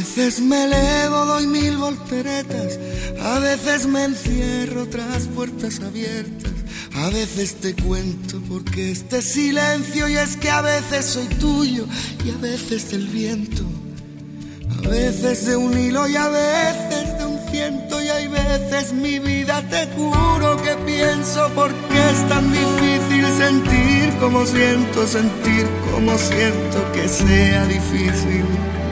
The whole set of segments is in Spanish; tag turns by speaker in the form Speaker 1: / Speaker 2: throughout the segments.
Speaker 1: veces me elevo, doy 1000 volteretas, a veces me encierro tras puertas abiertas, a veces te cuento porque este silencio, y es que a veces soy tuyo y a veces del viento, a veces de un hilo y a veces de un ciento, y hay veces mi vida te juro que pienso por qué es tan difícil sentir como siento, sentir como siento que sea difícil.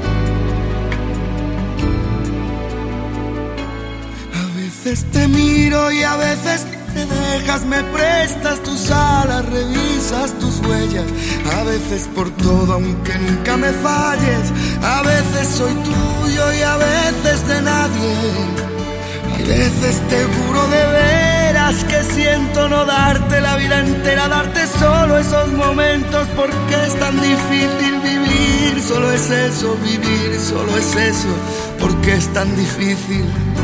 Speaker 1: A veces te miro y a veces te dejas, me prestas tus alas, revisas tus huellas, a veces por todo aunque nunca me falles, a veces soy tuyo y a veces de nadie, a veces te juro de veras que siento no darte la vida entera, darte solo esos momentos porque es tan difícil vivir, solo es eso, vivir, solo es eso, porque es tan difícil.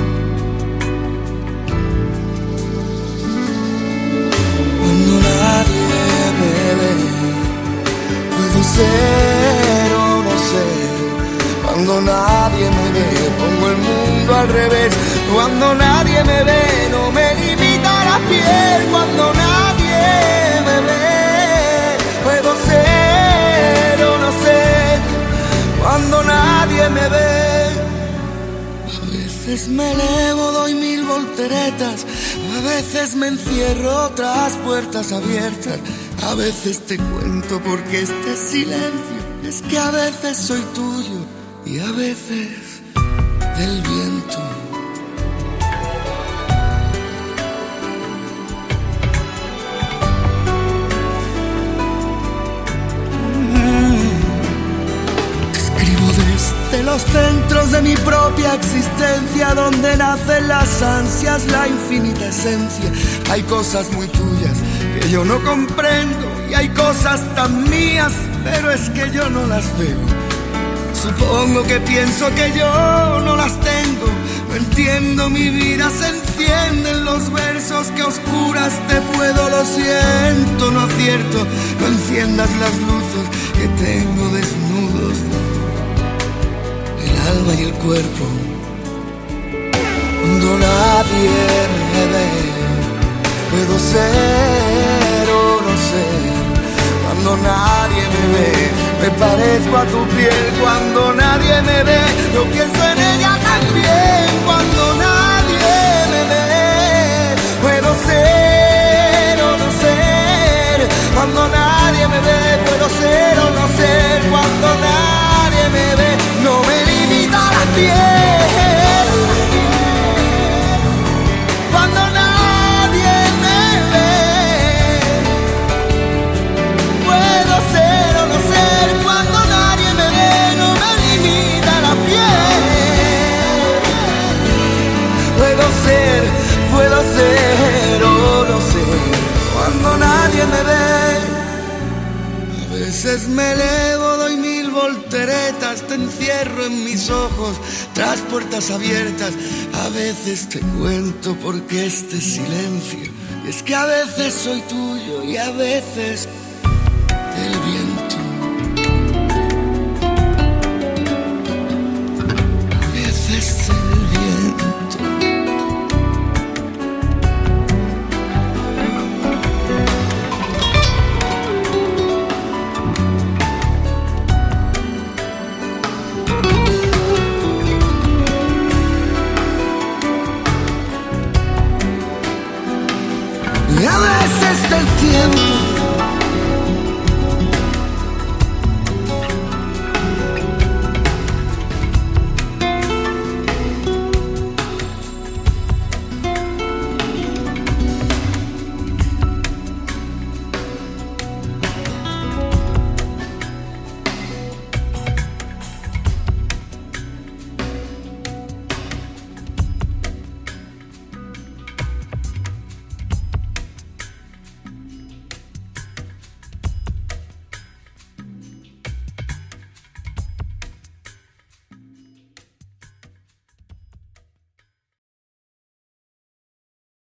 Speaker 1: Puedo ser o no ser, cuando nadie me ve, pongo el mundo al revés, cuando nadie me ve, no me limita la piel, cuando nadie me ve, puedo ser o no ser, cuando nadie me ve. A veces me elevo, doy 1000 volteretas, a veces me encierro tras puertas abiertas, a veces te cuento porque este silencio, es que a veces soy tuyo y a veces del viento. Escribo desde los centros de mi propia existencia, donde nacen las ansias, la infinita esencia. Hay cosas muy tuyas que yo no comprendo y hay cosas tan mías, pero es que yo no las veo. Supongo que pienso que yo no las tengo, no entiendo, mi vida se enciende en los versos que a oscuras te puedo, lo siento, no acierto, no enciendas las luces que tengo desnudos, el alma y el cuerpo, cuando nadie me ve. Puedo ser o no ser, cuando nadie me ve, me parezco a tu piel, cuando nadie me ve, yo pienso en ella también, cuando nadie me ve. Puedo ser o no ser, cuando nadie me ve, puedo ser o no ser, cuando nadie me ve, no me limita la piel, cuando nadie me ve, puedo ser o no ser, cuando nadie me ve, no me limita la piel, puedo ser o no ser, cuando nadie me ve. A veces me elevo, doy 1000 volteretas, te encierro en mis ojos tras puertas abiertas, a veces te cuento porque este silencio, es que a veces soy tuyo y a veces